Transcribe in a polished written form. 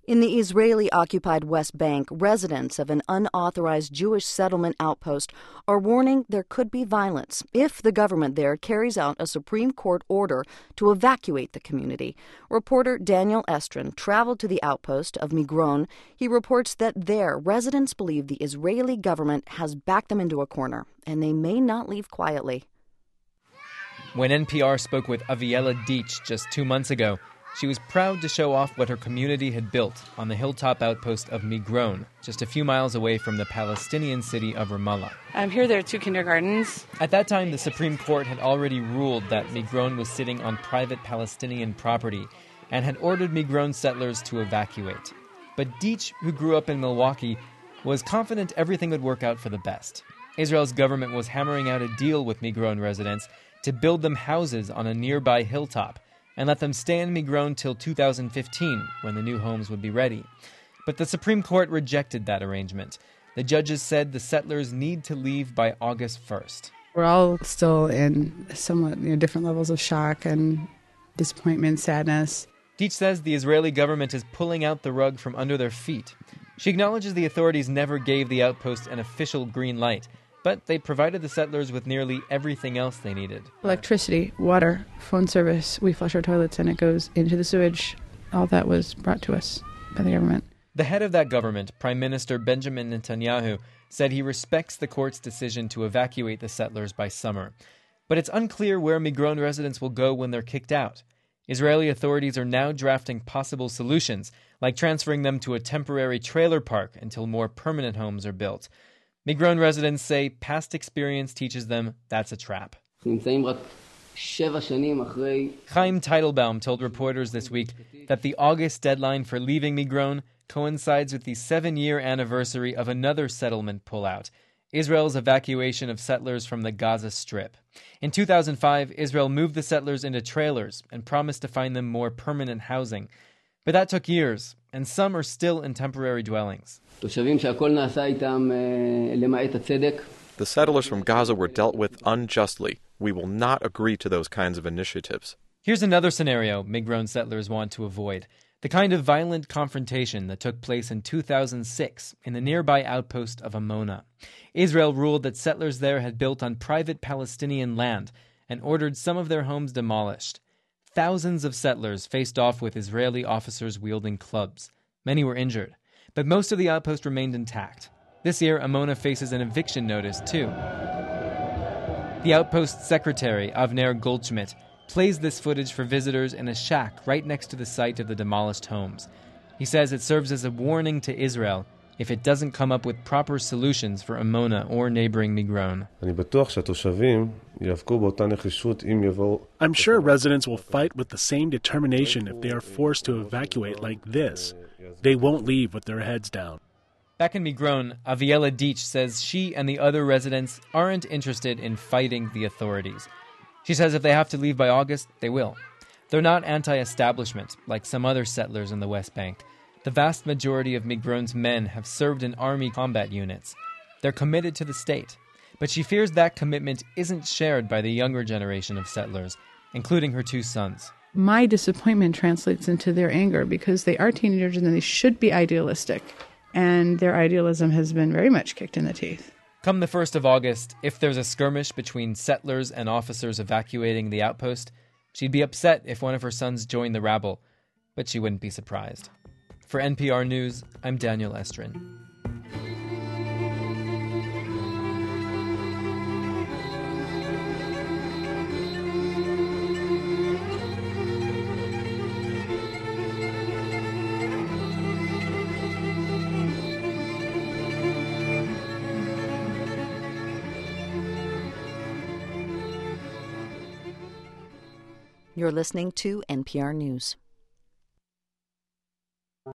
In the Israeli-occupied West Bank, residents of an unauthorized Jewish settlement outpost are warning there could be violence if the government there carries out a Supreme Court order to evacuate the community. Reporter Daniel Estrin traveled to the outpost of Migron. He reports that there, residents believe the Israeli government has backed them into a corner, and they may not leave quietly. When NPR spoke with Aviela Deitch just 2 months ago, she was proud to show off what her community had built on the hilltop outpost of Migron, just a few miles away from the Palestinian city of Ramallah. Here there are 2 kindergartens. At that time, the Supreme Court had already ruled that Migron was sitting on private Palestinian property and had ordered Migron settlers to evacuate. But Deitch, who grew up in Milwaukee, was confident everything would work out for the best. Israel's government was hammering out a deal with Migron residents to build them houses on a nearby hilltop and let them stay in Migron till 2015, when the new homes would be ready. But the Supreme Court rejected that arrangement. The judges said the settlers need to leave by August 1st. We're all still in somewhat different levels of shock and disappointment, sadness. Deitch says the Israeli government is pulling out the rug from under their feet. She acknowledges the authorities never gave the outpost an official green light, but they provided the settlers with nearly everything else they needed. Electricity, water, phone service. We flush our toilets and it goes into the sewage. All that was brought to us by the government. The head of that government, Prime Minister Benjamin Netanyahu, said he respects the court's decision to evacuate the settlers by summer. But it's unclear where Migron residents will go when they're kicked out. Israeli authorities are now drafting possible solutions, like transferring them to a temporary trailer park until more permanent homes are built. Migron residents say past experience teaches them that's a trap. Chaim Teitelbaum told reporters this week that the August deadline for leaving Migron coincides with the 7-year anniversary of another settlement pullout, Israel's evacuation of settlers from the Gaza Strip. In 2005, Israel moved the settlers into trailers and promised to find them more permanent housing. But that took years, and some are still in temporary dwellings. The settlers from Gaza were dealt with unjustly. We will not agree to those kinds of initiatives. Here's another scenario Migron settlers want to avoid: the kind of violent confrontation that took place in 2006 in the nearby outpost of Amona. Israel ruled that settlers there had built on private Palestinian land and ordered some of their homes demolished. Thousands of settlers faced off with Israeli officers wielding clubs. Many were injured, but most of the outpost remained intact. This year, Amona faces an eviction notice, too. The outpost's secretary, Avner Goldschmidt, plays this footage for visitors in a shack right next to the site of the demolished homes. He says it serves as a warning to Israel if it doesn't come up with proper solutions for Amona or neighboring Migron. I'm sure residents will fight with the same determination if they are forced to evacuate like this. They won't leave with their heads down. Back in Migron, Aviela Deitch says she and the other residents aren't interested in fighting the authorities. She says if they have to leave by August, they will. They're not anti-establishment, like some other settlers in the West Bank. The vast majority of Migron's men have served in army combat units. They're committed to the state. But she fears that commitment isn't shared by the younger generation of settlers, including her 2 sons. My disappointment translates into their anger because they are teenagers and they should be idealistic. And their idealism has been very much kicked in the teeth. Come the 1st of August, if there's a skirmish between settlers and officers evacuating the outpost, she'd be upset if one of her sons joined the rabble, but she wouldn't be surprised. For NPR News, I'm Daniel Estrin. You're listening to NPR News.